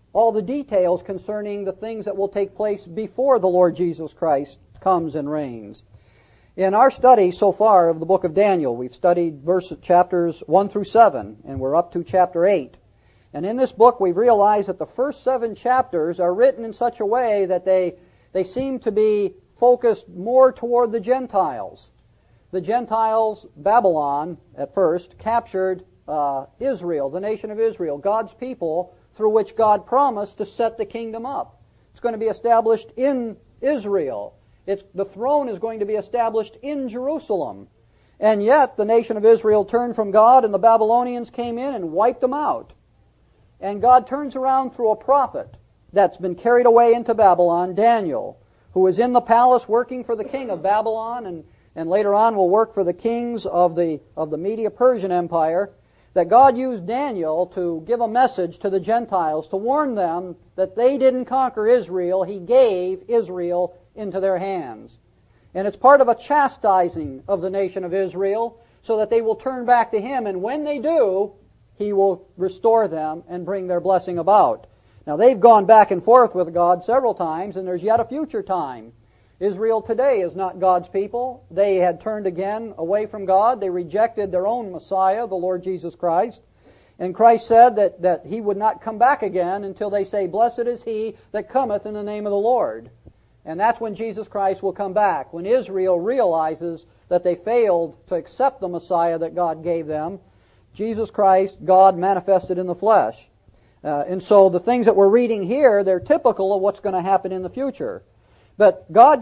all the details concerning the things that will take place before the Lord Jesus Christ comes and reigns. In our study so far of the book of Daniel, we've studied chapters 1 through 7, and we're up to chapter 8. And in this book, we've realized that the first 7 chapters are written in such a way that they seem to be focused more toward the Gentiles. The Gentiles, Babylon, at first, captured Israel, the nation of Israel, God's people, through which God promised to set the kingdom up. It's going to be established in Israel. The throne is going to be established in Jerusalem. And yet the nation of Israel turned from God, and the Babylonians came in and wiped them out. And God turns around through a prophet that's been carried away into Babylon, Daniel, who is in the palace working for the king of Babylon, and later on will work for the kings of the Media-Persian Empire, that God used Daniel to give a message to the Gentiles, to warn them that they didn't conquer Israel. He gave Israel into their hands. And it's part of a chastising of the nation of Israel so that they will turn back to Him. And when they do, He will restore them and bring their blessing about. Now, they've gone back and forth with God several times, and there's yet a future time. Israel today is not God's people. They had turned again away from God. They rejected their own Messiah, the Lord Jesus Christ. And Christ said that He would not come back again until they say, "Blessed is he that cometh in the name of the Lord." And that's when Jesus Christ will come back, when Israel realizes that they failed to accept the Messiah that God gave them. Jesus Christ, God manifested in the flesh. And so the things that we're reading here, they're typical of what's going to happen in the future. But God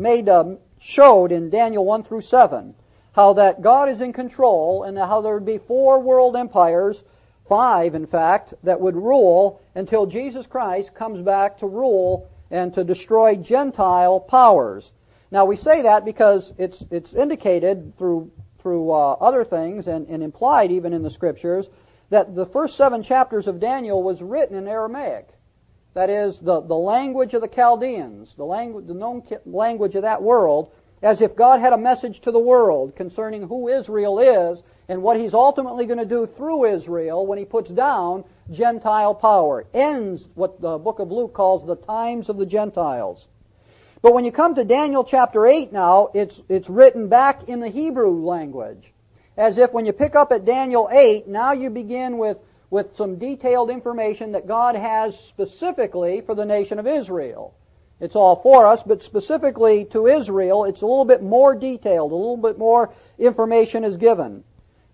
showed in Daniel 1 through 7 how that God is in control, and how there would be 4 world empires, 5 in fact, that would rule until Jesus Christ comes back to rule and to destroy Gentile powers. Now we say that because it's indicated through other things and implied even in the Scriptures that the first 7 chapters of Daniel was written in Aramaic. That is, the language of the Chaldeans, the known language of that world, as if God had a message to the world concerning who Israel is and what He's ultimately going to do through Israel when He puts down Gentile power. Ends what the book of Luke calls the times of the Gentiles. But when you come to Daniel chapter 8 now, it's written back in the Hebrew language. As if when you pick up at Daniel 8, now you begin with some detailed information that God has specifically for the nation of Israel. It's all for us, but specifically to Israel, it's a little bit more detailed, a little bit more information is given.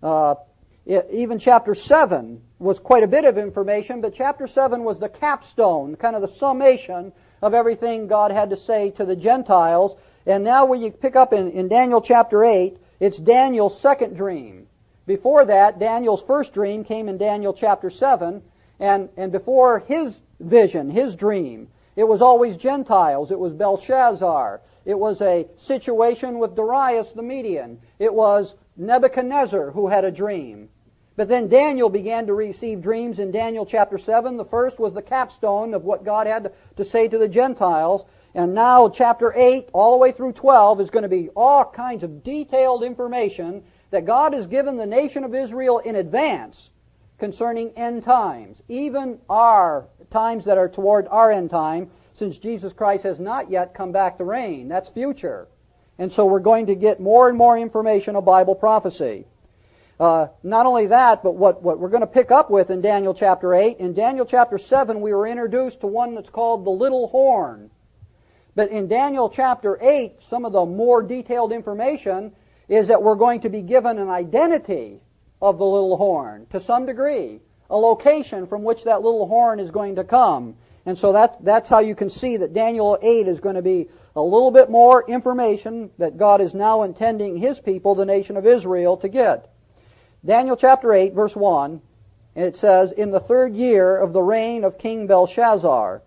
Even chapter 7 was quite a bit of information, but chapter 7 was the capstone, kind of the summation of everything God had to say to the Gentiles. And now when you pick up in Daniel chapter 8, it's Daniel's second dream. Before that, Daniel's first dream came in Daniel chapter 7, and before his vision, his dream, it was always Gentiles. It was Belshazzar. It was a situation with Darius the Median. It was Nebuchadnezzar who had a dream. But then Daniel began to receive dreams in Daniel chapter 7. The first was the capstone of what God had to say to the Gentiles. And now chapter 8 all the way through 12 is going to be all kinds of detailed information that God has given the nation of Israel in advance concerning end times, even our times that are toward our end time, since Jesus Christ has not yet come back to reign. That's future. And so we're going to get more and more information of Bible prophecy. Not only that, but what we're going to pick up with in Daniel chapter 8, in Daniel chapter 7 we were introduced to one that's called the little horn. But in Daniel chapter 8, some of the more detailed information is that we're going to be given an identity of the little horn, to some degree, a location from which that little horn is going to come. And so that's how you can see that Daniel 8 is going to be a little bit more information that God is now intending His people, the nation of Israel, to get. Daniel chapter 8, verse 1, and it says, "In the 3rd year of the reign of King Belshazzar,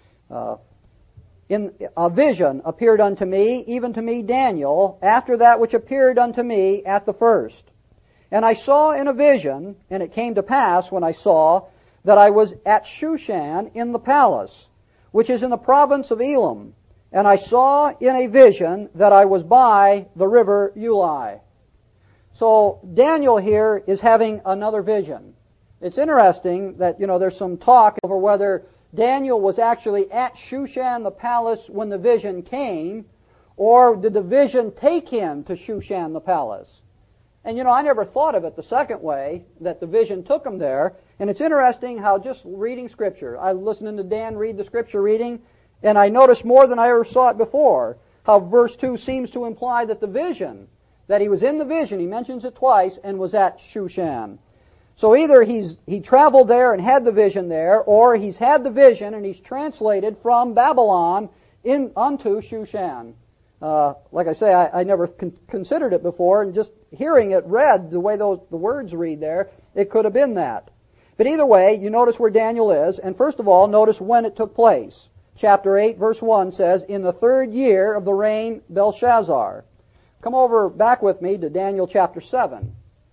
in a vision appeared unto me, even to me Daniel, after that which appeared unto me at the first. And I saw in a vision, and it came to pass when I saw, that I was at Shushan in the palace, which is in the province of Elam. And I saw in a vision that I was by the river Ulai." So Daniel here is having another vision. It's interesting that, there's some talk over whether Daniel was actually at Shushan the palace when the vision came, or did the vision take him to Shushan the palace? And I never thought of it the second way, that the vision took him there. And it's interesting how just reading Scripture, I was listening to Dan read the Scripture reading, and I noticed more than I ever saw it before, how verse 2 seems to imply that the vision, that he was in the vision, he mentions it twice, and was at Shushan. So either he traveled there and had the vision there, or he's had the vision and he's translated from Babylon unto Shushan. Like I say, I never considered it before, and just hearing it read the way the words read there, it could have been that. But either way, you notice where Daniel is, and first of all, notice when it took place. Chapter 8, verse 1 says, in the 3rd year of the reign Belshazzar. Come over back with me to Daniel chapter 7.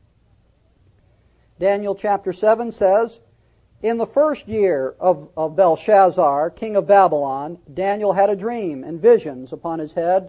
Daniel chapter 7 says, in the 1st year of Belshazzar, king of Babylon, Daniel had a dream and visions upon his head,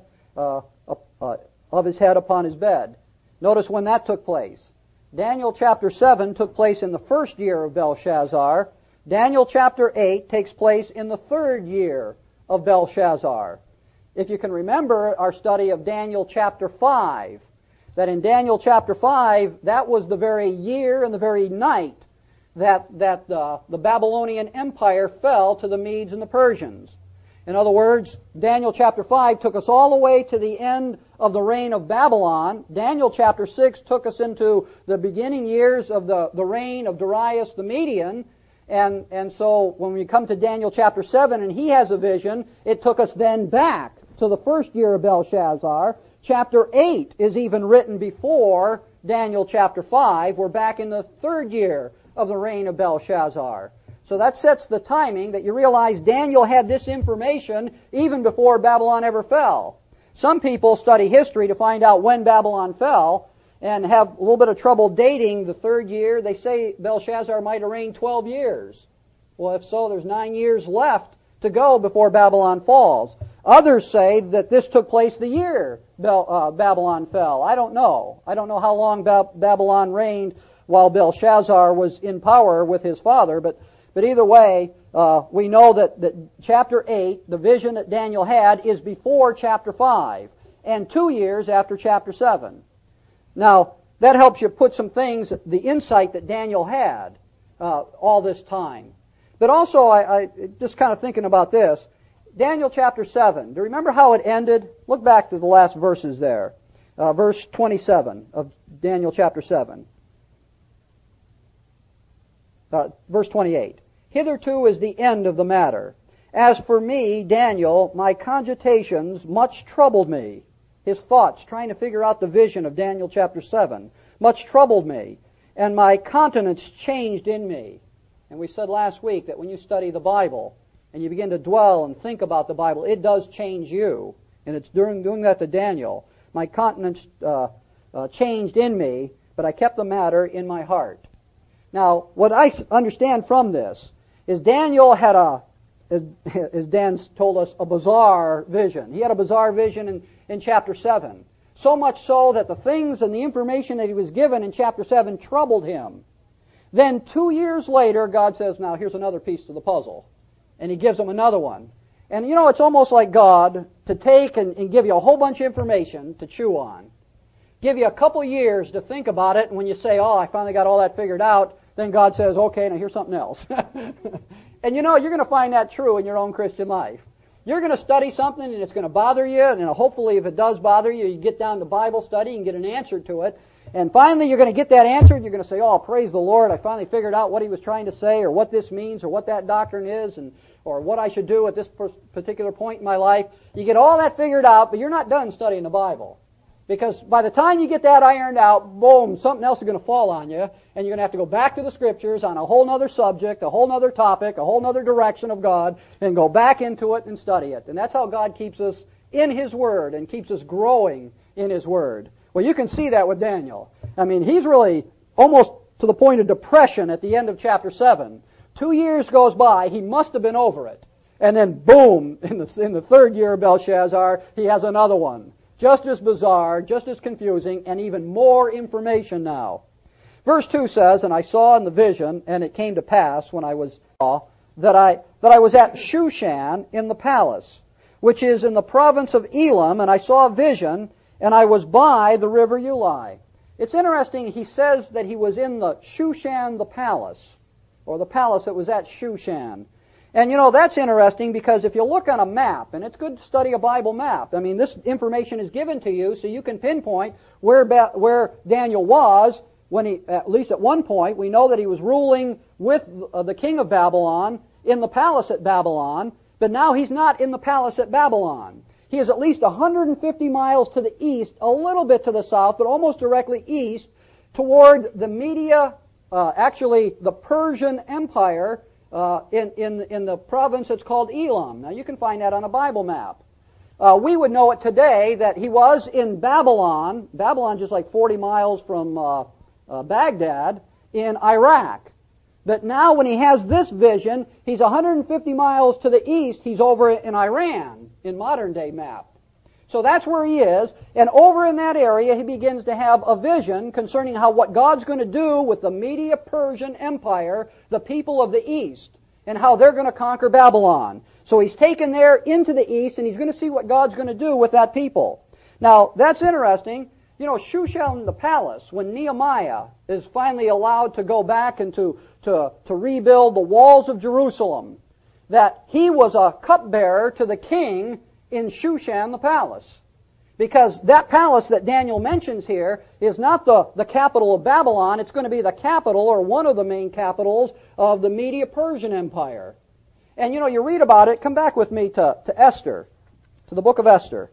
of his head upon his bed. Notice when that took place. Daniel chapter 7 took place in the 1st year of Belshazzar. Daniel chapter 8 takes place in the 3rd year of Belshazzar. If you can remember our study of Daniel chapter 5, that in Daniel chapter 5, that was the very year and the very night that the Babylonian Empire fell to the Medes and the Persians. In other words, Daniel chapter 5 took us all the way to the end of the reign of Babylon. Daniel chapter 6 took us into the beginning years of the reign of Darius the Median. And so when we come to Daniel chapter 7 and he has a vision, it took us then back to the 1st year of Belshazzar. Chapter 8 is even written before Daniel chapter 5. We're back in the 3rd year of the reign of Belshazzar. So that sets the timing that you realize Daniel had this information even before Babylon ever fell. Some people study history to find out when Babylon fell and have a little bit of trouble dating the 3rd year. They say Belshazzar might have reigned 12 years. Well, if so, there's 9 years left to go before Babylon falls. Others say that this took place the year Babylon fell. I don't know. I don't know how long Babylon reigned while Belshazzar was in power with his father, but either way, we know that chapter 8, the vision that Daniel had, is before chapter 5, and 2 years after chapter 7. Now, that helps you put some things, the insight that Daniel had all this time. But also, I just kind of thinking about this, Daniel chapter 7, do you remember how it ended? Look back to the last verses there. Verse 27 of Daniel chapter 7. Verse 28. Hitherto is the end of the matter. As for me, Daniel, my cogitations much troubled me. His thoughts, trying to figure out the vision of Daniel chapter 7, much troubled me, and my countenance changed in me. And we said last week that when you study the Bible, and you begin to dwell and think about the Bible, it does change you. And it's doing that to Daniel. My countenance changed in me, but I kept the matter in my heart. Now, what I understand from this is Daniel had as Dan told us, a bizarre vision. He had a bizarre vision in chapter 7. So much so that the things and the information that he was given in chapter 7 troubled him. Then 2 years later, God says, now here's another piece to the puzzle. And he gives him another one. And it's almost like God to take and give you a whole bunch of information to chew on. Give you a couple years to think about it, and when you say, oh, I finally got all that figured out, then God says, okay, now here's something else. And you're going to find that true in your own Christian life. You're going to study something and it's going to bother you, and hopefully if it does bother you, you get down to Bible study and get an answer to it. And finally you're going to get that answer and you're going to say, oh, praise the Lord, I finally figured out what he was trying to say, or what this means, or what that doctrine is, or what I should do at this particular point in my life. You get all that figured out, but you're not done studying the Bible. Because by the time you get that ironed out, boom, something else is going to fall on you, and you're going to have to go back to the Scriptures on a whole other subject, a whole other topic, a whole other direction of God, and go back into it and study it. And that's how God keeps us in His Word and keeps us growing in His Word. Well, you can see that with Daniel. I mean, he's really almost to the point of depression at the end of chapter 7. 2 years goes by, he must have been over it. And then boom, in the third year of Belshazzar, he has another one. Just as bizarre, just as confusing, and even more information now. Verse 2 says, and I saw in the vision, and it came to pass when I was that that I was at Shushan in the palace, which is in the province of Elam, and I saw a vision, and I was by the river Ulai. It's interesting, he says that he was in the Shushan, the palace, or the palace that was at Shushan. And you know, that's interesting because if you look on a map, and it's good to study a Bible map, I mean, this information is given to you so you can pinpoint where Daniel was when he, at least at one point, we know that he was ruling with the king of Babylon in the palace at Babylon, but now he's not in the palace at Babylon. He is at least 150 miles to the east, a little bit to the south, but almost directly east, toward the the Persian Empire in the province that's called Elam. Now you can find that on a Bible map. We would know it today that he was in Babylon. Babylon just like 40 miles from Baghdad in Iraq. But now when he has this vision, he's 150 miles to the east. He's over in Iran in modern day map. So that's where he is. And over in that area, he begins to have a vision concerning what God's going to do with the Media-Persian Empire, the people of the east, and how they're going to conquer Babylon. So he's taken there into the east, and he's going to see what God's going to do with that people. Now, that's interesting. You know, Shushan the palace, when Nehemiah is finally allowed to go back and to rebuild the walls of Jerusalem, that he was a cupbearer to the king in Shushan the palace. Because that palace that Daniel mentions here is not the capital of Babylon, it's going to be the capital or one of the main capitals of the Media-Persian Empire. And you know, you read about it, come back with me to Esther, to the book of Esther.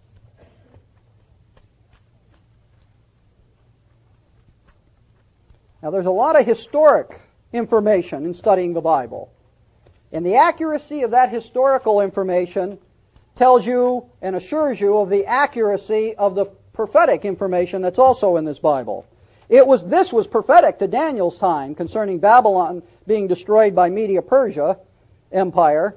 Now there's a lot of historic information in studying the Bible. And the accuracy of that historical information tells you and assures you of the accuracy of the prophetic information that's also in this Bible. This was prophetic to Daniel's time concerning Babylon being destroyed by Media-Persia Empire.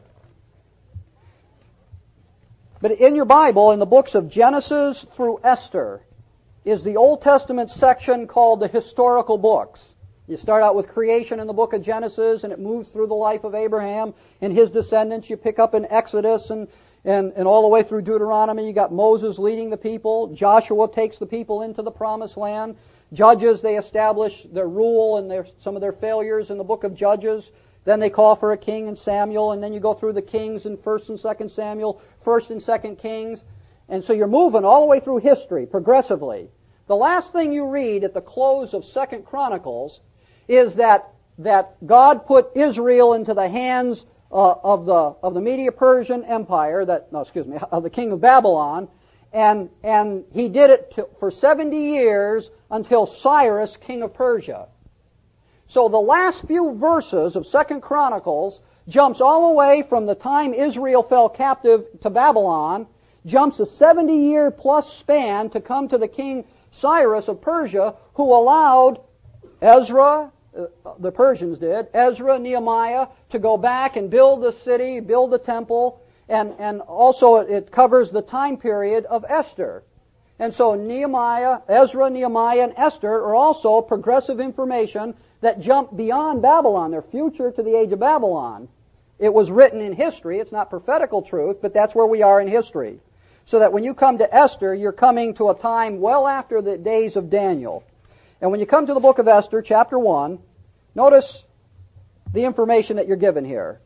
But in your Bible, in the books of Genesis through Esther, is the Old Testament section called the historical books. You start out with creation in the book of Genesis, and it moves through the life of Abraham and his descendants. You pick up in Exodus and all the way through Deuteronomy. You got Moses leading the people. Joshua takes the people into the promised land. Judges, they establish their rule and some of their failures in the book of Judges. Then they call for a king in Samuel, and then you go through the kings in 1st and 2nd Samuel, 1st and 2nd Kings. And so you're moving all the way through history progressively. The last thing you read at the close of 2nd Chronicles is that God put Israel into the hands of the Media-Persian Empire, of the king of Babylon, and he did it for 70 years until Cyrus, king of Persia. So the last few verses of 2nd Chronicles jumps all the way from the time Israel fell captive to Babylon, jumps a 70-year plus span to come to the king Cyrus of Persia, who allowed Ezra, the Persians did, Ezra, Nehemiah, to go back and build the city, build the temple, and also it covers the time period of Esther. And so Ezra, Nehemiah, and Esther are also progressive information that jump beyond Babylon. They're future to the age of Babylon. It was written in history. It's not prophetical truth, but that's where we are in history. So that when you come to Esther, you're coming to a time well after the days of Daniel. And when you come to the book of Esther, chapter 1, notice the information that you're given here.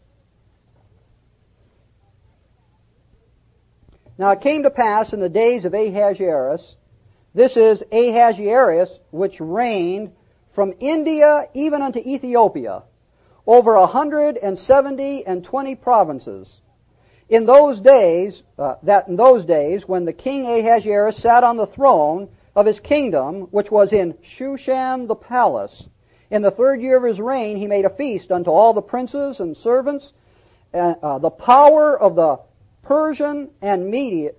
Now it came to pass in the days of Ahasuerus, this is Ahasuerus, which reigned from India even unto Ethiopia, over 170 and 20 provinces. In those days, when the king Ahasuerus sat on the throne of his kingdom, which was in Shushan the palace, in the 3rd year of his reign, he made a feast unto all the princes and servants, the power of the Persia and Media,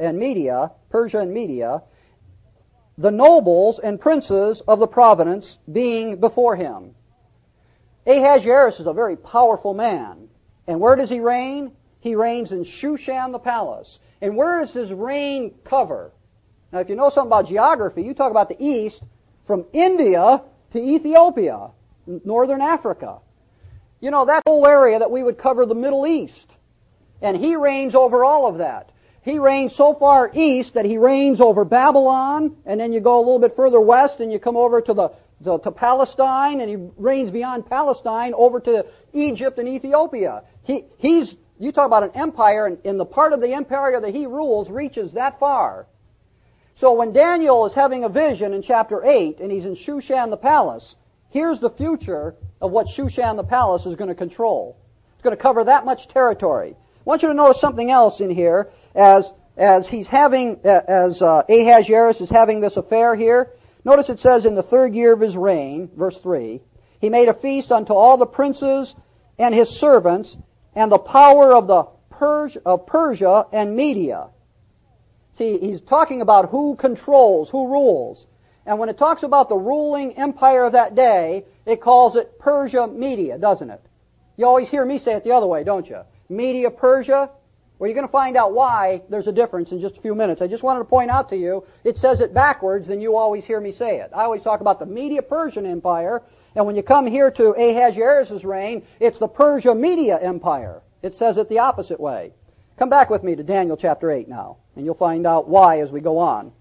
the nobles and princes of the province being before him. Ahasuerus is a very powerful man. And where does he reign? He reigns in Shushan the palace. And where does his reign cover? Now, if you know something about geography, you talk about the east from India to Ethiopia, northern Africa. You know, that whole area that we would cover the Middle East. And he reigns over all of that. He reigns so far east that he reigns over Babylon, and then you go a little bit further west and you come over to Palestine, and he reigns beyond Palestine over to Egypt and Ethiopia. You talk about an empire, and the part of the empire that he rules reaches that far. So when Daniel is having a vision in chapter 8, and he's in Shushan the palace, here's the future of what Shushan the palace is going to control. It's going to cover that much territory. I want you to notice something else in here as Ahasuerus is having this affair here. Notice it says in the 3rd year of his reign, verse 3, he made a feast unto all the princes and his servants and the power of Persia and Media. See, he's talking about who controls, who rules. And when it talks about the ruling empire of that day, it calls it Persia Media, doesn't it? You always hear me say it the other way, don't you? Media Persia. Well, you're going to find out why there's a difference in just a few minutes. I just wanted to point out to you, it says it backwards than you always hear me say it. I always talk about the Media Persian Empire, and when you come here to Ahasuerus' reign, it's the Persia Media Empire. It says it the opposite way. Come back with me to Daniel chapter 8 now, and you'll find out why as we go on.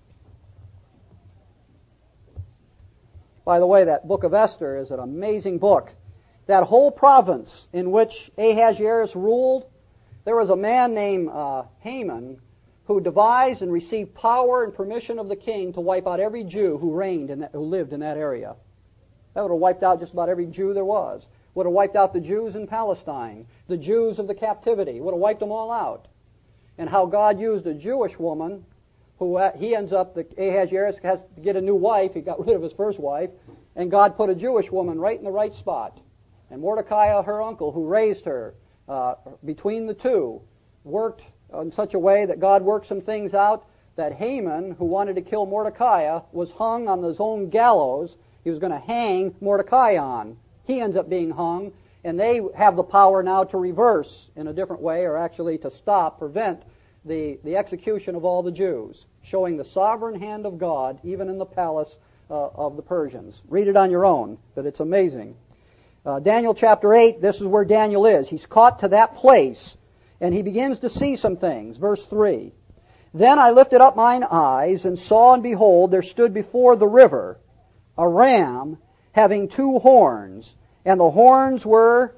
By the way, that book of Esther is an amazing book. That whole province in which Ahasuerus ruled, there was a man named Haman who devised and received power and permission of the king to wipe out every Jew who lived in that area. That would have wiped out just about every Jew there was. Would have wiped out the Jews in Palestine, the Jews of the captivity. Would have wiped them all out. And how God used a Jewish woman who Ahasuerus has to get a new wife. He got rid of his first wife. And God put a Jewish woman right in the right spot. And Mordecai, her uncle, who raised her, between the two, worked in such a way that God worked some things out that Haman, who wanted to kill Mordecai, was hung on his own gallows. He was going to hang Mordecai on. He ends up being hung, and they have the power now to reverse in a different way, or actually to prevent the execution of all the Jews, showing the sovereign hand of God even in the palace of the Persians. Read it on your own, but it's amazing. Daniel chapter 8, this is where Daniel is. He's caught to that place, and he begins to see some things. Verse 3, Then I lifted up mine eyes, and saw, and behold, there stood before the river a ram having 2 horns, and the horns were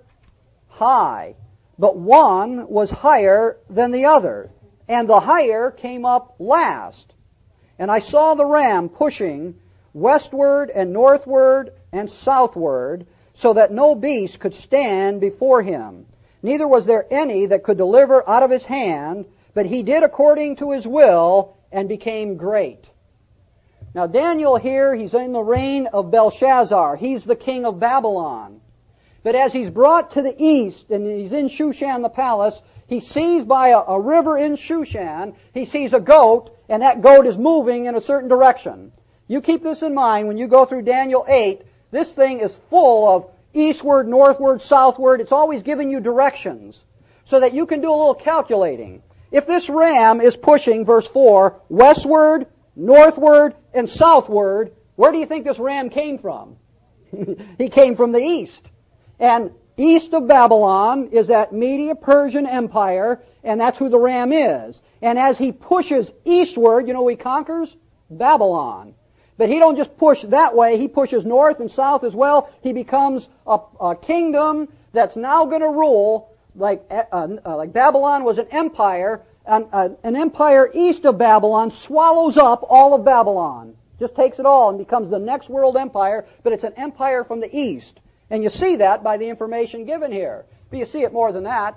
high, but one was higher than the other, and the higher came up last. And I saw the ram pushing westward and northward and southward, so that no beast could stand before him. Neither was there any that could deliver out of his hand, but he did according to his will, and became great. Now Daniel here, he's in the reign of Belshazzar. He's the king of Babylon. But as he's brought to the east, and he's in Shushan the palace, he sees by a river in Shushan, he sees a goat, and that goat is moving in a certain direction. You keep this in mind when you go through Daniel 8. This thing is full of eastward, northward, southward. It's always giving you directions so that you can do a little calculating. If this ram is pushing, verse 4, westward, northward, and southward, where do you think this ram came from? He came from the east. And east of Babylon is that Media Persian Empire, and that's who the ram is. And as he pushes eastward, you know who he conquers? Babylon. But he don't just push that way, he pushes north and south as well. He becomes a kingdom that's now going to rule like Babylon was an empire. An empire east of Babylon swallows up all of Babylon. Just takes it all and becomes the next world empire, but it's an empire from the east. And you see that by the information given here. But you see it more than that.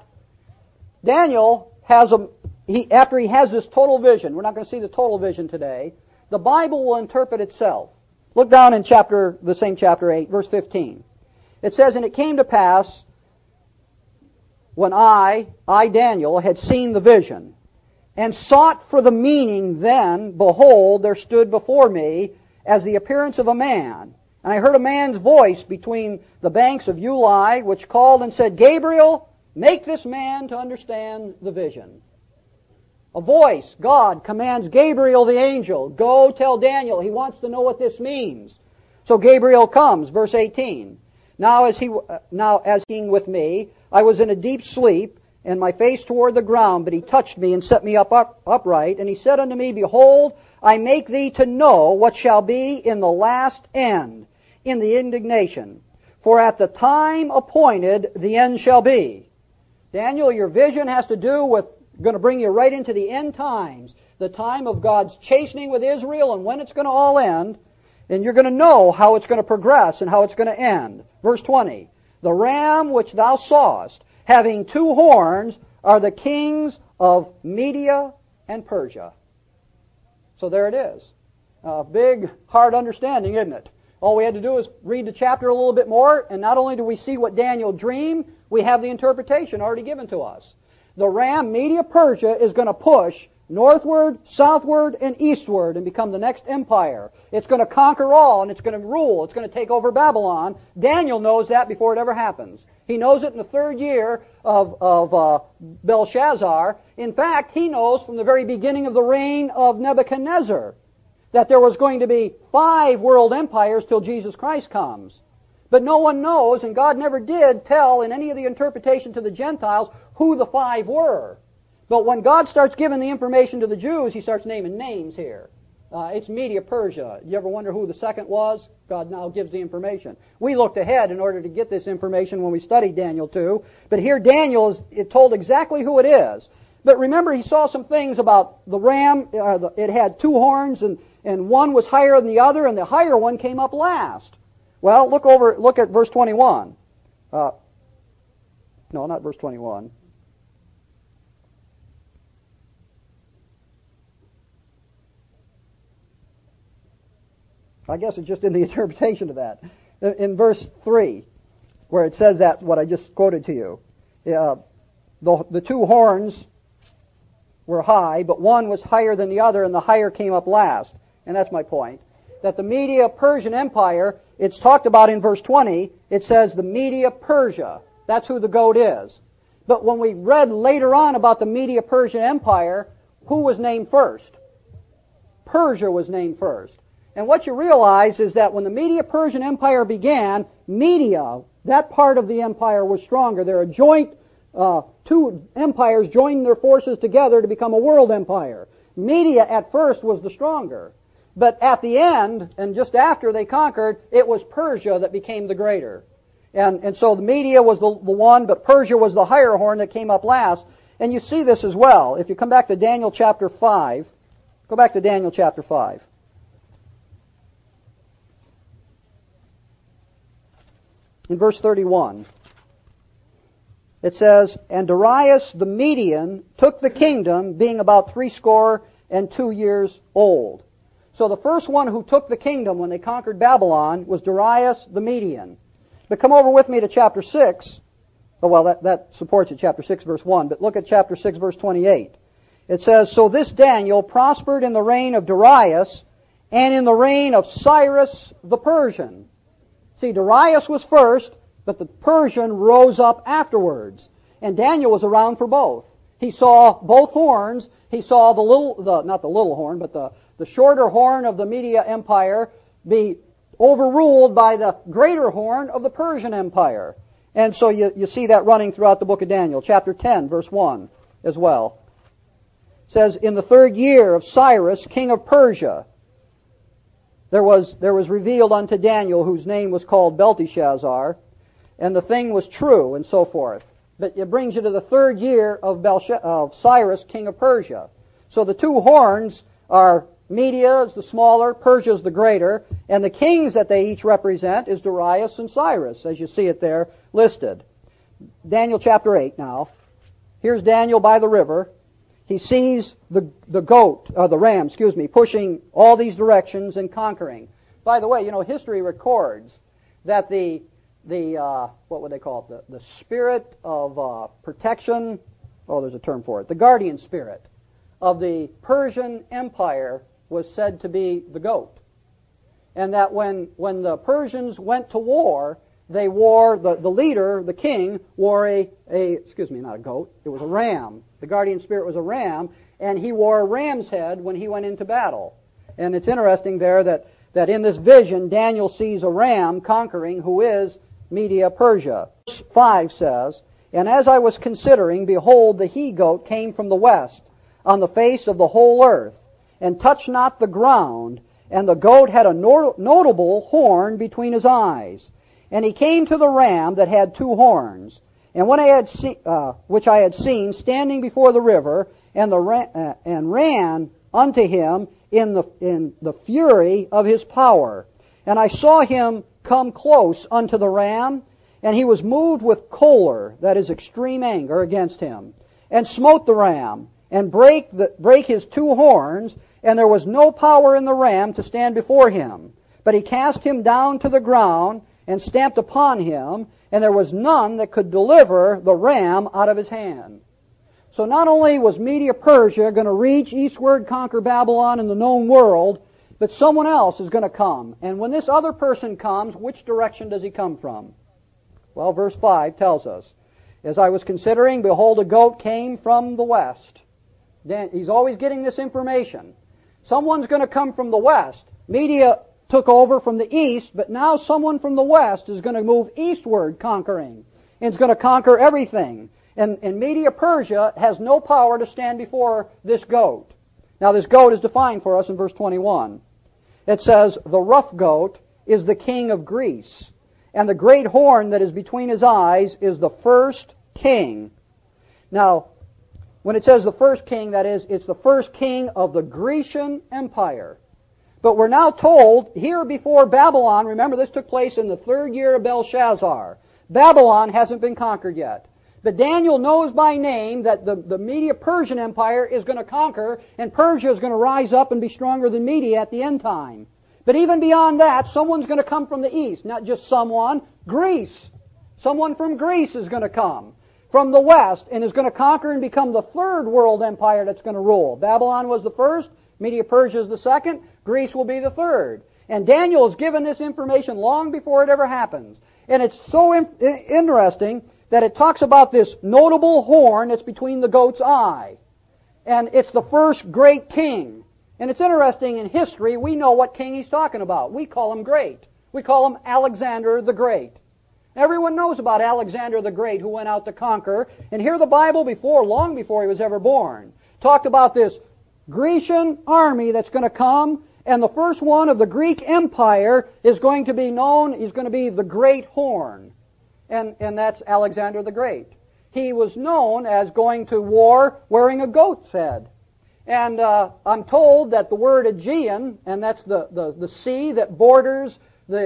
Daniel has after he has this total vision, we're not going to see the total vision today, the Bible will interpret itself. Look down in the same chapter 8, verse 15. It says, And it came to pass, when I, Daniel, had seen the vision, and sought for the meaning, then, behold, there stood before me as the appearance of a man. And I heard a man's voice between the banks of Ulai, which called and said, Gabriel, make this man to understand the vision. A voice, God, commands Gabriel the angel, go tell Daniel. He wants to know what this means. So Gabriel comes, verse 18. Now as he with me, I was in a deep sleep, and my face toward the ground, but he touched me and set me upright. And he said unto me, Behold, I make thee to know what shall be in the last end, in the indignation. For at the time appointed the end shall be. Daniel, your vision has to do with going to bring you right into the end times, the time of God's chastening with Israel and when it's going to all end. And you're going to know how it's going to progress and how it's going to end. Verse 20, the ram which thou sawest, having 2 horns, are the kings of Media and Persia. So there it is. A big, hard understanding, isn't it? All we had to do is read the chapter a little bit more, and not only do we see what Daniel dreamed, we have the interpretation already given to us. The ram, Media Persia, is going to push northward, southward, and eastward and become the next empire. It's going to conquer all, and it's going to rule. It's going to take over Babylon. Daniel knows that before it ever happens. He knows it in the 3rd year of Belshazzar. In fact, he knows from the very beginning of the reign of Nebuchadnezzar that there was going to be 5 world empires till Jesus Christ comes. But no one knows, and God never did tell in any of the interpretation to the Gentiles who the 5 were. But when God starts giving the information to the Jews, He starts naming names here. It's Media Persia. You ever wonder who the second was? God now gives the information. We looked ahead in order to get this information when we studied Daniel 2. But here Daniel is told exactly who it is. But remember, he saw some things about the ram. It had 2 horns, and one was higher than the other, and the higher one came up last. Well, look at verse 21. No, not verse 21. I guess it's just in the interpretation of that. In verse 3, where it says that, what I just quoted to you. The 2 horns were high, but one was higher than the other, and the higher came up last. And that's my point. That the Media-Persian Empire, it's talked about in verse 20, it says the Media-Persia. That's who the goat is. But when we read later on about the Media-Persian Empire, who was named first? Persia was named first. And what you realize is that when the Media-Persian Empire began, Media, that part of the empire, was stronger. They're a joint, 2 empires joined their forces together to become a world empire. Media at first was the stronger. But at the end, and just after they conquered, it was Persia that became the greater. And so the Media was the one, but Persia was the higher horn that came up last. And you see this as well. If you come back to Daniel chapter 5, go back to Daniel chapter 5. In verse 31, it says, And Darius the Median took the kingdom, being about 62 years old. So the first one who took the kingdom when they conquered Babylon was Darius the Median. But come over with me to chapter 6. Oh, well, that supports it, chapter 6, verse 1. But look at chapter 6, verse 28. It says, So this Daniel prospered in the reign of Darius and in the reign of Cyrus the Persian. See, Darius was first, but the Persian rose up afterwards. And Daniel was around for both. He saw both horns. He saw not the little horn, but the shorter horn of the Media Empire be overruled by the greater horn of the Persian Empire. And so you see that running throughout the book of Daniel. Chapter 10, verse 1 as well. It says, In the 3rd year of Cyrus, king of Persia, there was revealed unto Daniel, whose name was called Belteshazzar, and the thing was true, and so forth. But it brings you to the 3rd year of Cyrus, king of Persia. So the 2 horns are Media is the smaller, Persia is the greater, and the kings that they each represent is Darius and Cyrus, as you see it there listed. Daniel chapter 8 now. Here's Daniel by the river. He sees the ram, pushing all these directions and conquering. By the way, history records that the what would they call it? The spirit of protection. Oh, there's a term for it. The guardian spirit of the Persian Empire was said to be the goat, and that when the Persians went to war, they wore the leader, the king, wore not a goat. It was a ram. The guardian spirit was a ram, and he wore a ram's head when he went into battle. And it's interesting there that in this vision, Daniel sees a ram conquering, who is Media Persia. Verse 5 says, "And as I was considering, behold, the he-goat came from the west on the face of the whole earth, and touched not the ground, and the goat had a notable horn between his eyes. And he came to the ram that had 2 horns, and when I had which I had seen standing before the river, and ran unto him in the fury of his power. And I saw him come close unto the ram, and he was moved with choler," that is extreme anger, "against him, and smote the ram, and brake his 2 horns, and there was no power in the ram to stand before him. But he cast him down to the ground, and stamped upon him, and there was none that could deliver the ram out of his hand." So not only was Media Persia going to reach eastward, conquer Babylon and the known world, but someone else is going to come. And when this other person comes, which direction does he come from? Well, verse 5 tells us, "As I was considering, behold, a goat came from the west." He's always getting this information. Someone's going to come from the west. Media took over from the east, but now someone from the west is going to move eastward conquering. And it's going to conquer everything. And Media Persia has no power to stand before this goat. Now this goat is defined for us in verse 21. It says, "The rough goat is the king of Greece, and the great horn that is between his eyes is the first king." Now, when it says the first king, that is, it's the first king of the Grecian Empire. But we're now told, here before Babylon, remember this took place in the 3rd year of Belshazzar. Babylon hasn't been conquered yet. But Daniel knows by name that the Media-Persian Empire is going to conquer, and Persia is going to rise up and be stronger than Media at the end time. But even beyond that, someone's going to come from the east. Not just someone, Greece. Someone from Greece is going to come from the west and is going to conquer and become the 3rd world empire that's going to rule. Babylon was the first, Media-Persia is the second, Greece will be the 3rd. And Daniel is given this information long before it ever happens. And it's so interesting that it talks about this notable horn that's between the goat's eye. And it's the first great king. And it's interesting, in history, we know what king he's talking about. We call him great. We call him Alexander the Great. Everyone knows about Alexander the Great, who went out to conquer. And here the Bible, long before he was ever born, talked about this Grecian army that's going to come. And the first one of the Greek Empire is going to be known, he's going to be the Great Horn. And that's Alexander the Great. He was known as going to war wearing a goat's head. And I'm told that the word Aegean, and that's the sea that borders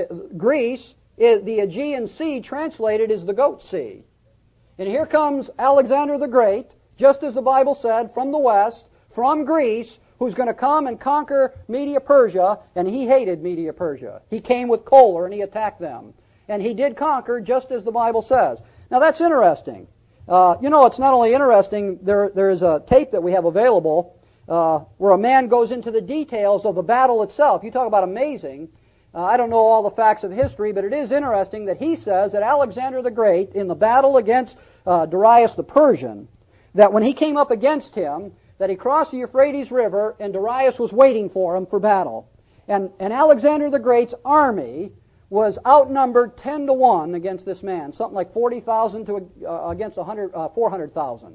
Greece, the Aegean Sea translated is the Goat Sea. And here comes Alexander the Great, just as the Bible said, from the west, from Greece, who's going to come and conquer Media Persia, and he hated Media Persia. He came with choler and he attacked them. And he did conquer, just as the Bible says. Now that's interesting. It's not only interesting, there is a tape that we have available where a man goes into the details of the battle itself. You talk about amazing. I don't know all the facts of history, but it is interesting that he says that Alexander the Great, in the battle against Darius the Persian, that when he came up against him, that he crossed the Euphrates River and Darius was waiting for him for battle. And Alexander the Great's army was outnumbered 10-1 against this man, something like 40,000 against 400,000.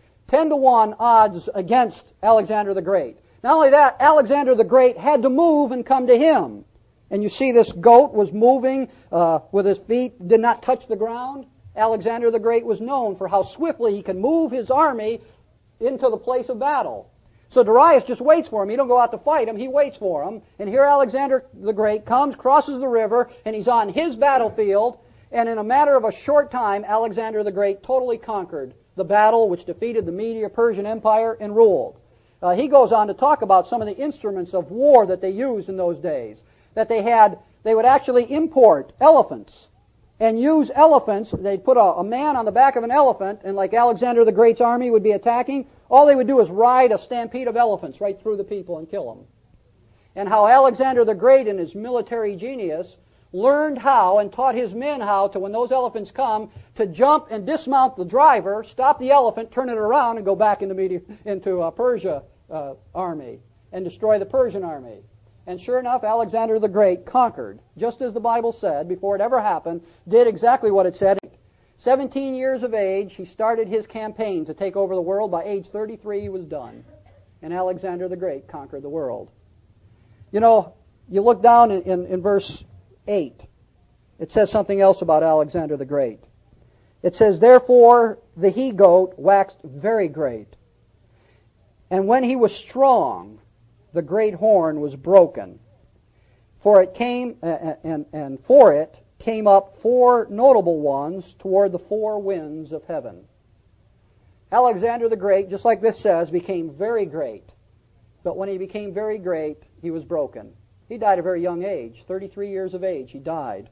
10-1 odds against Alexander the Great. Not only that, Alexander the Great had to move and come to him. And you see this goat was moving with his feet, did not touch the ground. Alexander the Great was known for how swiftly he could move his army into the place of battle. So Darius just waits for him. He don't go out to fight him. He waits for him. And here Alexander the Great comes, crosses the river, and he's on his battlefield. And in a matter of a short time, Alexander the Great totally conquered the battle which defeated the Media-Persian Empire and ruled. He goes on to talk about some of the instruments of war that they used in those days. That they would actually import elephants and use elephants. They'd put a man on the back of an elephant, and like Alexander the Great's army would be attacking, all they would do is ride a stampede of elephants right through the people and kill them. And how Alexander the Great, in his military genius, learned how and taught his men how to, when those elephants come, to jump and dismount the driver, stop the elephant, turn it around, and go back into Persia army and destroy the Persian army. And sure enough, Alexander the Great conquered, just as the Bible said, before it ever happened, did exactly what it said. 17 years of age, he started his campaign to take over the world. By age 33, he was done. And Alexander the Great conquered the world. You know, you look down in verse 8. It says something else about Alexander the Great. It says, "Therefore the he-goat waxed very great. And when he was strong, the great horn was broken. For it came, and for it came up 4 notable ones toward the 4 winds of heaven." Alexander the Great, just like this says, became very great. But when he became very great, he was broken. He died at a very young age, 33 years of age. He died.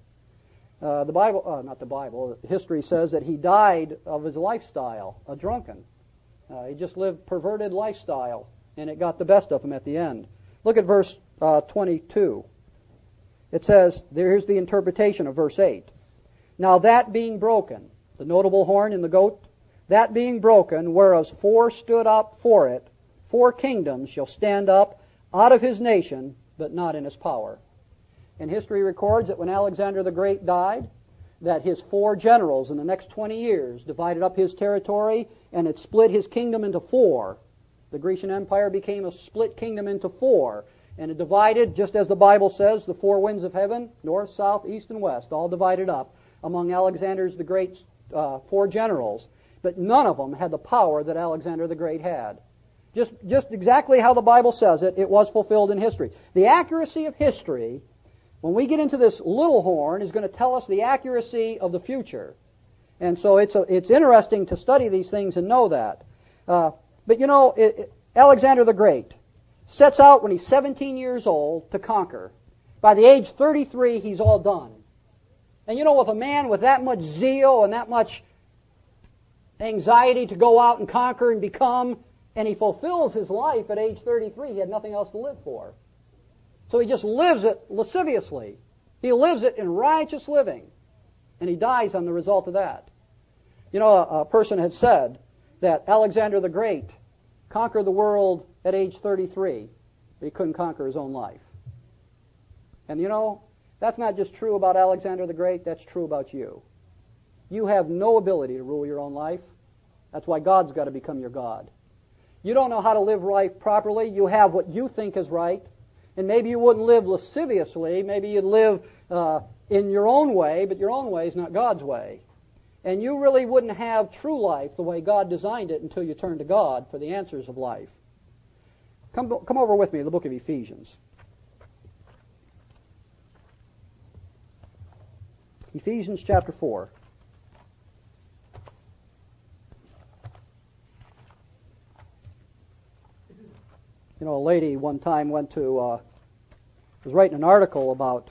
History says that he died of his lifestyle, a drunken. He just lived perverted lifestyle, and it got the best of him at the end. Look at verse 22. It says, here's the interpretation of verse 8. "Now that being broken," the notable horn in the goat, "that being broken, whereas 4 stood up for it, 4 kingdoms shall stand up out of his nation, but not in his power." And history records that when Alexander the Great died, that his 4 generals in the next 20 years divided up his territory, and it split his kingdom into 4. The Grecian Empire became a split kingdom into 4, and it divided, just as the Bible says, the 4 winds of heaven, north, south, east, and west, all divided up among Alexander the Great's 4 generals. But none of them had the power that Alexander the Great had. Just exactly how the Bible says it, it was fulfilled in history. The accuracy of history, when we get into this little horn, is going to tell us the accuracy of the future. And so it's interesting to study these things and know that. But you know, Alexander the Great sets out when he's 17 years old to conquer. By the age 33, he's all done. And you know, with a man with that much zeal and that much anxiety to go out and conquer and become, and he fulfills his life at age 33, he had nothing else to live for. So he just lives it lasciviously. He lives it in righteous living. And he dies on the result of that. You know, a person had said that Alexander the Great conquered the world at age 33, but he couldn't conquer his own life. And you know, that's not just true about Alexander the Great, that's true about you. You have no ability to rule your own life. That's why God's got to become your God. You don't know how to live life properly. You have what you think is right. And maybe you wouldn't live lasciviously. Maybe you'd live in your own way, but your own way is not God's way. And you really wouldn't have true life the way God designed it until you turn to God for the answers of life. Come over with me to the book of Ephesians. Ephesians chapter 4. You know, a lady one time was writing an article about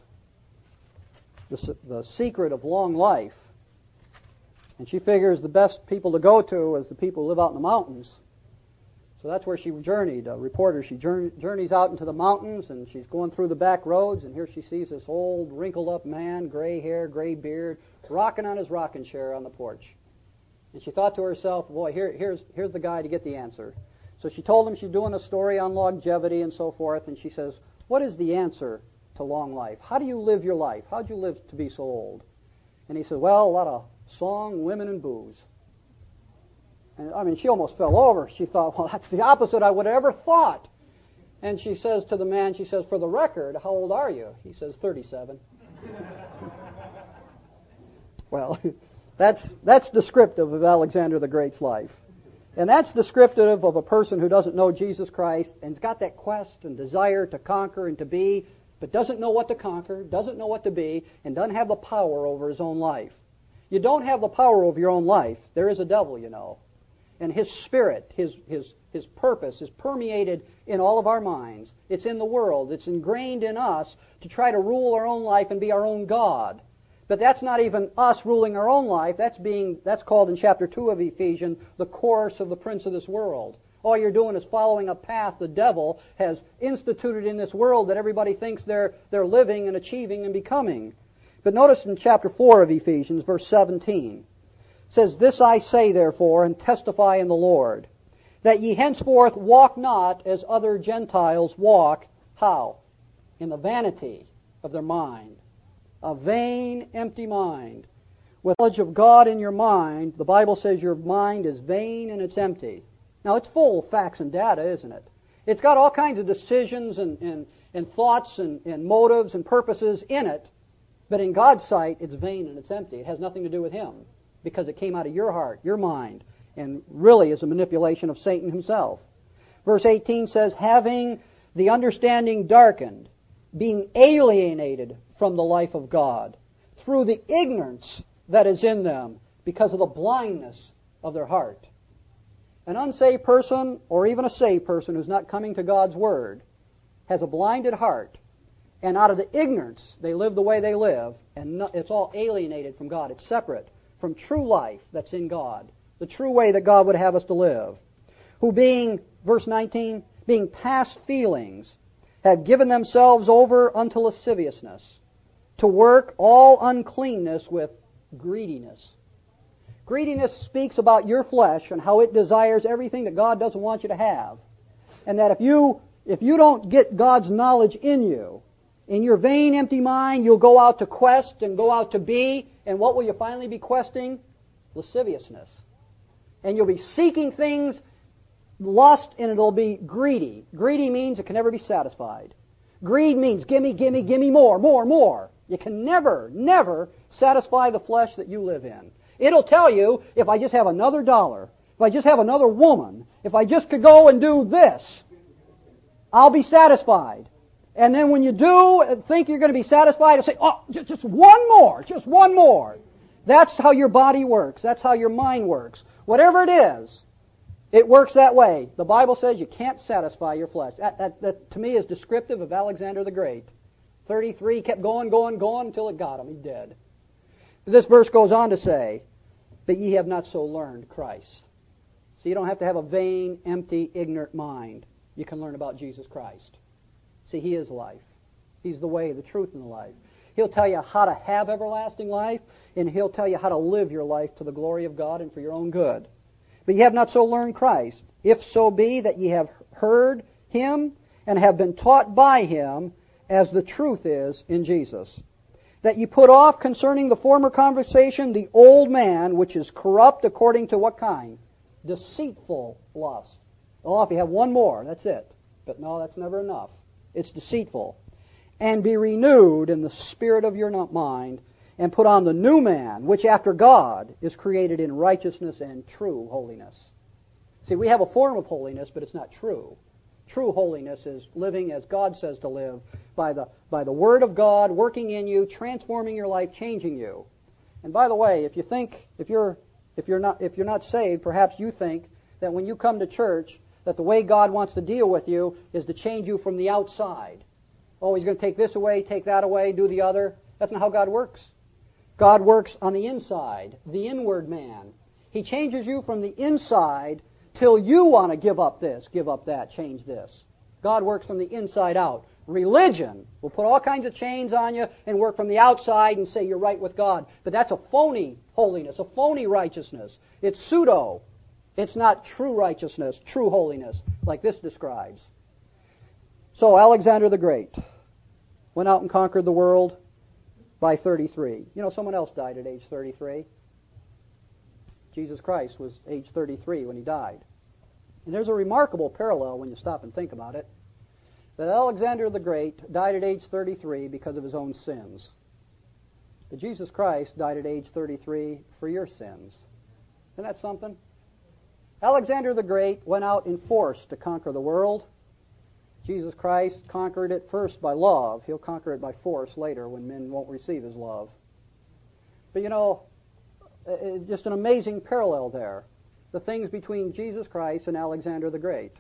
the secret of long life. And she figures the best people to go to is the people who live out in the mountains. So that's where she journeyed. A reporter, she journeys out into the mountains, and she's going through the back roads, and here she sees this old, wrinkled-up man, gray hair, gray beard, rocking on his rocking chair on the porch. And she thought to herself, boy, here's the guy to get the answer. So she told him she's doing a story on longevity and so forth, and she says, what is the answer to long life? How do you live your life? How do you live to be so old? And he said, well, a lot of song, women, and booze. And I mean, she almost fell over. She thought, well, that's the opposite I would have ever thought. And she says to the man, she says, for the record, how old are you? He says, 37. Well, that's descriptive of Alexander the Great's life. And that's descriptive of a person who doesn't know Jesus Christ and's got that quest and desire to conquer and to be, but doesn't know what to conquer, doesn't know what to be, and doesn't have the power over his own life. You don't have the power over your own life. There is a devil, you know. And his spirit, his purpose is permeated in all of our minds. It's in the world. It's ingrained in us to try to rule our own life and be our own God. But that's not even us ruling our own life. That's called in chapter 2 of Ephesians the course of the prince of this world. All you're doing is following a path the devil has instituted in this world that everybody thinks they're living and achieving and becoming. But notice in chapter 4 of Ephesians, verse 17, it says, this I say therefore, and testify in the Lord, that ye henceforth walk not as other Gentiles walk. How? in the vanity of their mind. A vain, empty mind. With knowledge of God in your mind, the Bible says your mind is vain and it's empty. Now, it's full of facts and data, isn't it? It's got all kinds of decisions and thoughts and motives and purposes in it, but in God's sight, it's vain and it's empty. It has nothing to do with Him because it came out of your heart, your mind, and really is a manipulation of Satan himself. Verse 18 says, having the understanding darkened, being alienated from the life of God through the ignorance that is in them because of the blindness of their heart. An unsaved person, or even a saved person who's not coming to God's Word, has a blinded heart, and out of the ignorance they live the way they live, and it's all alienated from God. It's separate from true life that's in God, the true way that God would have us to live. Who being, verse 19, being past feelings, have given themselves over unto lasciviousness, to work all uncleanness with greediness. Greediness speaks about your flesh and how it desires everything that God doesn't want you to have. And that if you don't get God's knowledge in you, in your vain, empty mind, you'll go out to quest and go out to be, and what will you finally be questing? Lasciviousness. And you'll be seeking things, lust, and it'll be greedy. Greedy means it can never be satisfied. Greed means gimme, gimme, gimme more, more, more. You can never satisfy the flesh that you live in. It'll tell you, if I just have another dollar, if I just have another woman, if I just could go and do this, I'll be satisfied. And then when you do think you're going to be satisfied, it'll say, oh, just one more. That's how your body works. That's how your mind works. Whatever it is, it works that way. The Bible says you can't satisfy your flesh. That to me is descriptive of Alexander the Great. 33, kept going until it got him. He's dead. This verse goes on to say, but ye have not so learned Christ. So you don't have to have a vain, empty, ignorant mind. You can learn about Jesus Christ. See, He is life. He's the way, the truth, and the life. He'll tell you how to have everlasting life, and He'll tell you how to live your life to the glory of God and for your own good. But ye have not so learned Christ, if so be that ye have heard Him and have been taught by Him, as the truth is in Jesus. That ye put off concerning the former conversation the old man, which is corrupt according to what kind? Deceitful lust. Oh, if you have one more, that's it. But no, that's never enough. It's deceitful. And be renewed in the spirit of your mind, and put on the new man, which after God is created in righteousness and true holiness. See, we have a form of holiness, but it's not true. True holiness is living as God says to live, by the Word of God working in you, transforming your life, changing you. And by the way, if you're not saved, perhaps you think that when you come to church, that the way God wants to deal with you is to change you from the outside. Oh, He's going to take this away, take that away, do the other. That's not how God works. God works on the inside, the inward man. He changes you from the inside till you want to give up this, give up that, change this. God works from the inside out. Religion will put all kinds of chains on you and work from the outside and say you're right with God. But that's a phony holiness, a phony righteousness. It's pseudo. It's not true righteousness, true holiness, like this describes. So Alexander the Great went out and conquered the world by 33. You know, someone else died at age 33. Jesus Christ was age 33 when He died. And there's a remarkable parallel when you stop and think about it, that Alexander the Great died at age 33 because of his own sins. But Jesus Christ died at age 33 for your sins. Isn't that something? Alexander the Great went out in force to conquer the world. Jesus Christ conquered it first by love. He'll conquer it by force later when men won't receive His love. But you know, just an amazing parallel there. The things between Jesus Christ and Alexander the Great.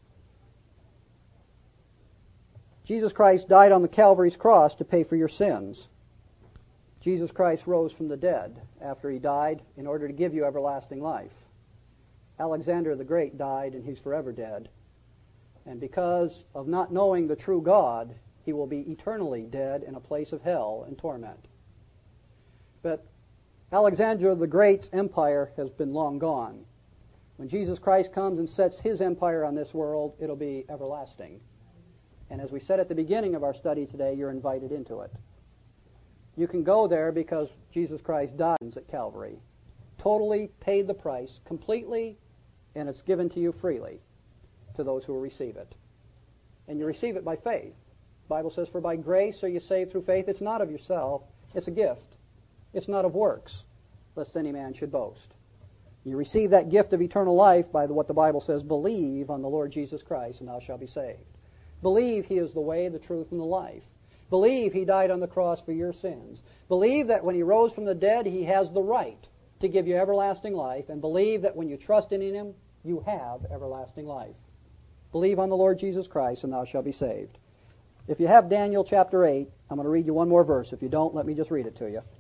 Jesus Christ died on the Calvary's cross to pay for your sins. Jesus Christ rose from the dead after He died in order to give you everlasting life. Alexander the Great died and he's forever dead. And because of not knowing the true God, he will be eternally dead in a place of hell and torment. But Alexander the Great's empire has been long gone. When Jesus Christ comes and sets His empire on this world, it'll be everlasting. And as we said at the beginning of our study today, you're invited into it. You can go there because Jesus Christ died at Calvary, totally paid the price, completely, and it's given to you freely to those who will receive it. And you receive it by faith. The Bible says, for by grace are you saved through faith. It's not of yourself. It's a gift. It's not of works, lest any man should boast. You receive that gift of eternal life by what the Bible says, believe on the Lord Jesus Christ, and thou shalt be saved. Believe He is the way, the truth, and the life. Believe He died on the cross for your sins. Believe that when He rose from the dead, He has the right to give you everlasting life. And believe that when you trust in Him, you have everlasting life. Believe on the Lord Jesus Christ, and thou shalt be saved. If you have Daniel chapter 8, I'm going to read you one more verse. If you don't, let me just read it to you.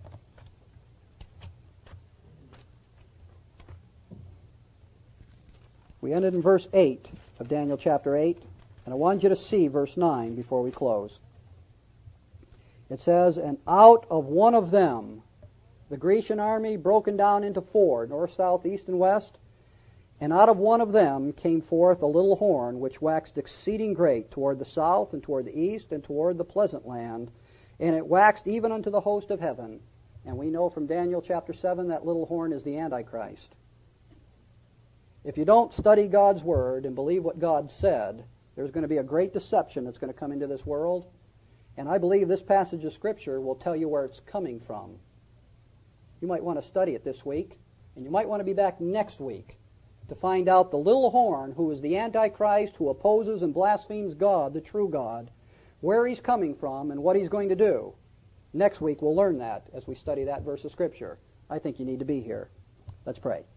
We ended in verse 8 of Daniel chapter 8, and I want you to see verse 9 before we close. It says, and out of one of them, the Grecian army broken down into four, north, south, east, and west, and out of one of them came forth a little horn, which waxed exceeding great toward the south, and toward the east, and toward the pleasant land, and it waxed even unto the host of heaven. And we know from Daniel chapter 7 that little horn is the Antichrist. If you don't study God's Word and believe what God said, there's going to be a great deception that's going to come into this world. And I believe this passage of Scripture will tell you where it's coming from. You might want to study it this week, and you might want to be back next week to find out the little horn, who is the Antichrist, who opposes and blasphemes God, the true God, where he's coming from and what he's going to do. Next week we'll learn that as we study that verse of Scripture. I think you need to be here. Let's pray.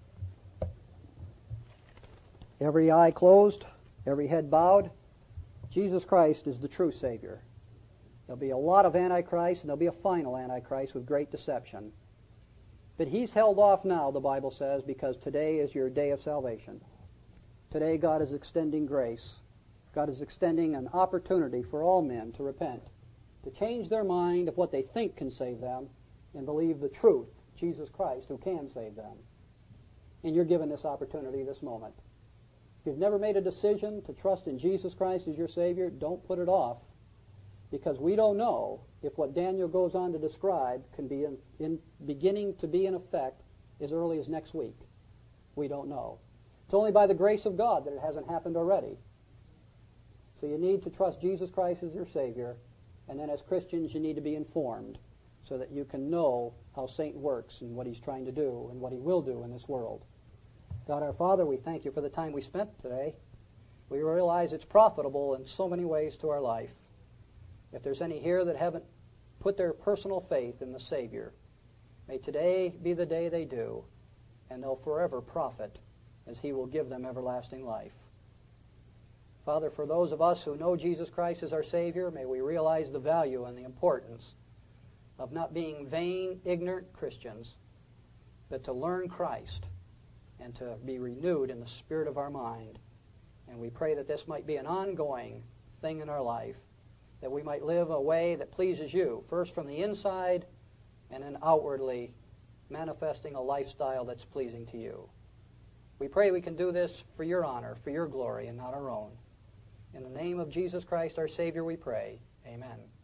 Every eye closed, every head bowed. Jesus Christ is the true Savior. There'll be a lot of Antichrist, and there'll be a final Antichrist with great deception. But He's held off now, the Bible says, because today is your day of salvation. Today God is extending grace. God is extending an opportunity for all men to repent, to change their mind of what they think can save them, and believe the truth, Jesus Christ, who can save them. And you're given this opportunity this moment. If you've never made a decision to trust in Jesus Christ as your Savior, don't put it off, because we don't know if what Daniel goes on to describe can be beginning to be in effect as early as next week. We don't know. It's only by the grace of God that it hasn't happened already. So you need to trust Jesus Christ as your Savior, and then as Christians you need to be informed so that you can know how Satan works and what he's trying to do and what he will do in this world. God our Father, we thank you for the time we spent today. We realize it's profitable in so many ways to our life. If there's any here that haven't put their personal faith in the Savior, may today be the day they do, and they'll forever profit as He will give them everlasting life. Father, for those of us who know Jesus Christ as our Savior, may we realize the value and the importance of not being vain, ignorant Christians, but to learn Christ and to be renewed in the spirit of our mind. And we pray that this might be an ongoing thing in our life, that we might live a way that pleases you, first from the inside and then outwardly manifesting a lifestyle that's pleasing to you. We pray we can do this for your honor, for your glory, and not our own. In the name of Jesus Christ, our Savior, we pray. Amen.